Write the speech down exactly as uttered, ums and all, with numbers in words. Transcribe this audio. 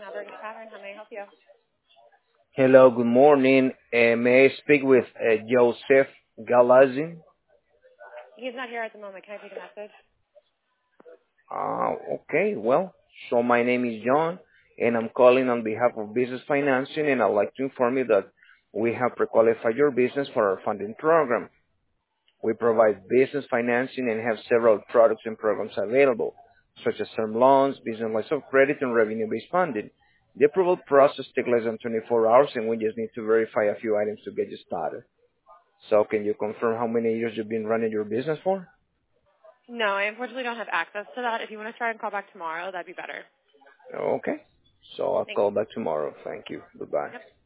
Alberta Tavern. How may I help you? Hello, good morning. Uh, may I speak with uh, Joseph Galazin? He's not here at the moment. Can I take a message? Uh, okay, well, so my name is John, and I'm calling on behalf of Business Financing, and I'd like to inform you that we have pre-qualified your business for our funding program. We provide business financing and have several products and programs available, such as term loans, business lines of credit, and revenue-based funding. The approval process takes less than twenty-four hours, and we just need to verify a few items to get you started. So can you confirm how many years you've been running your business for? No, I unfortunately don't have access to that. If you want to try and call back tomorrow, that'd be better. Okay. So I'll Thanks. call back tomorrow. Thank you. Goodbye. Yep.